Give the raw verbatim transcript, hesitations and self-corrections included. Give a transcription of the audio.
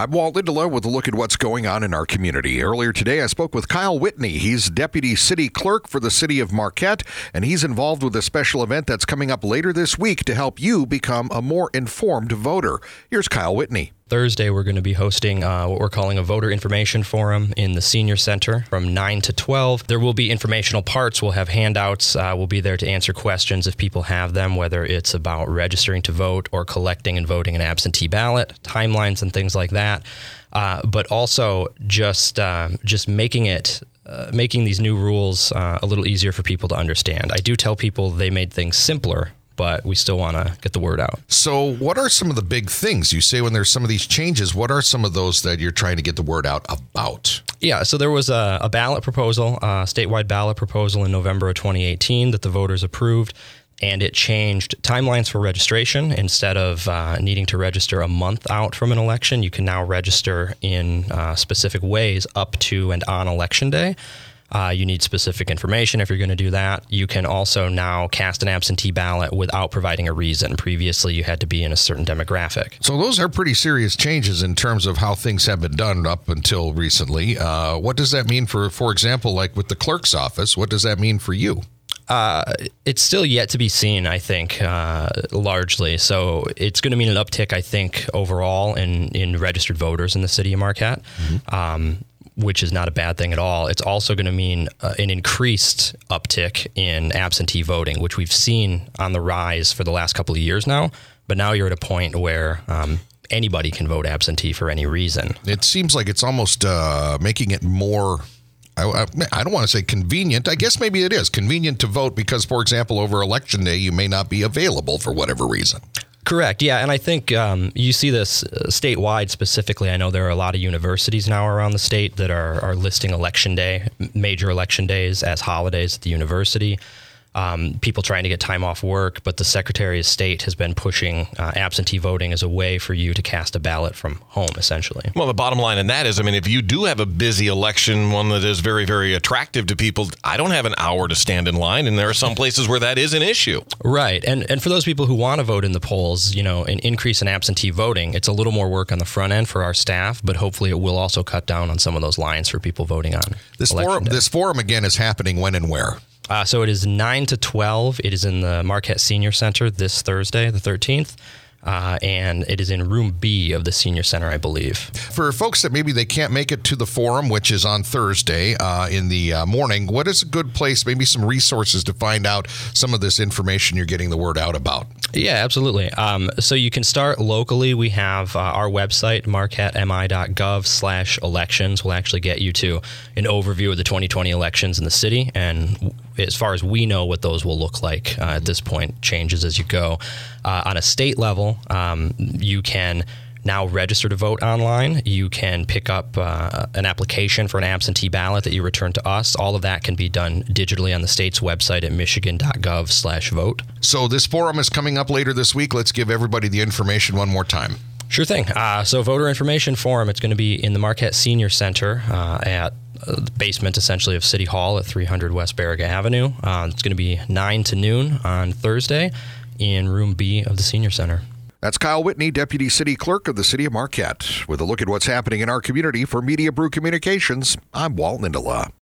I'm Walt Lindelof with a look at what's going on in our community. Earlier today, I spoke with Kyle Whitney. He's Deputy City Clerk for the City of Marquette, and he's involved with a special event that's coming up later this week to help you become a more informed voter. Here's Kyle Whitney. Thursday, we're going to be hosting uh, what we're calling a voter information forum in the Senior Center from nine to twelve. There will be informational parts. We'll have handouts. Uh, we'll be there to answer questions if people have them, whether it's about registering to vote or collecting and voting an absentee ballot, timelines and things like that. Uh, but also just um, just making it uh, making these new rules uh, a little easier for people to understand. I do tell people they made things simpler, but we still want to get the word out. So what are some of the big things you say when there's some of these changes? What are some of those that you're trying to get the word out about? Yeah, so there was a, a ballot proposal, a statewide ballot proposal in November of twenty eighteen that the voters approved, and it changed timelines for registration. Instead of uh, needing to register a month out from an election, you can now register in uh, specific ways up to and on Election Day. Uh, you need specific information if you're going to do that. You can also now cast an absentee ballot without providing a reason. Previously, you had to be in a certain demographic. So those are pretty serious changes in terms of how things have been done up until recently. Uh, what does that mean for, for example, like with the clerk's office? What does that mean for you? Uh, it's still yet to be seen, I think, uh, largely. So it's going to mean an uptick, I think, overall in, in registered voters in the city of Marquette. Mm-hmm. Um, which is not a bad thing at all. It's also going to mean uh, an increased uptick in absentee voting, which we've seen on the rise for the last couple of years now. But now you're at a point where um, anybody can vote absentee for any reason. It seems like it's almost uh, making it more, I, I, I don't want to say convenient. I guess maybe it is convenient to vote because, for example, over Election Day, you may not be available for whatever reason. Correct. Yeah. And I think um, you see this uh, statewide specifically. I know there are a lot of universities now around the state that are, are listing Election Day, major election days as holidays at the university. Um, people trying to get time off work, but the Secretary of State has been pushing uh, absentee voting as a way for you to cast a ballot from home, essentially. Well, the bottom line in that is, I mean, if you do have a busy election, one that is very, very attractive to people, I don't have an hour to stand in line, and there are some places where that is an issue. Right. And and for those people who want to vote in the polls, you know, an increase in absentee voting, it's a little more work on the front end for our staff, but hopefully it will also cut down on some of those lines for people voting on this forum. Day. This forum, again, is happening when and where? Uh, so it is nine to twelve. It is in the Marquette Senior Center this Thursday, the thirteenth. Uh, and it is in room B of the Senior Center, I believe. For folks that maybe they can't make it to the forum, which is on Thursday uh, in the uh, morning, what is a good place, maybe some resources to find out some of this information you're getting the word out about? Yeah, absolutely. Um, so you can start locally. We have uh, our website, marquettemi.gov slash elections, will actually get you to an overview of the twenty twenty elections in the city. And as far as we know what those will look like uh, at this point, changes as you go. Uh, on a state level, um, you can now register to vote online. You can pick up uh, an application for an absentee ballot that you return to us. All of that can be done digitally on the state's website at michigan.gov slash vote. So this forum is coming up later this week. Let's give everybody the information one more time. Sure thing. Uh, so voter information forum, it's going to be in the Marquette Senior Center uh, at the basement, essentially, of City Hall at three hundred West Baraga Avenue. Uh, it's going to be nine to noon on Thursday in room B of the Senior Center. That's Kyle Whitney, Deputy City Clerk of the City of Marquette. With a look at what's happening in our community for Media Brew Communications, I'm Walt Lindelof.